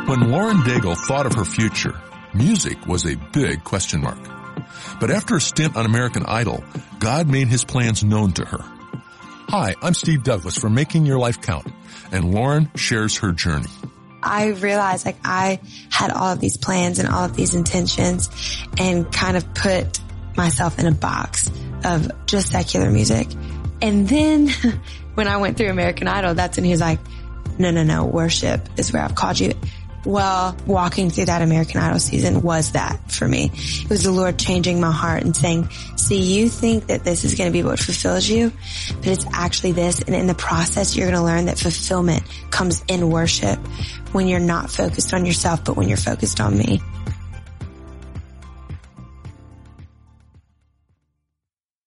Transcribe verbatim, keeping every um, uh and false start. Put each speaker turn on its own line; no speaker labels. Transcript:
When Lauren Daigle thought of her future, music was a big question mark. But after a stint on American Idol, God made his plans known to her. Hi, I'm Steve Douglas from Making Your Life Count, and Lauren shares her journey.
I realized like I had all of these plans and all of these intentions and kind of put myself in a box of just secular music. And then when I went through American Idol, that's when he was like, no, no, no, worship is where I've called you. Well, walking through that American Idol season was that for me. It was the Lord changing my heart and saying, see, you think that this is going to be what fulfills you, but it's actually this. And in the process, you're going to learn that fulfillment comes in worship when you're not focused on yourself, but when you're focused on me.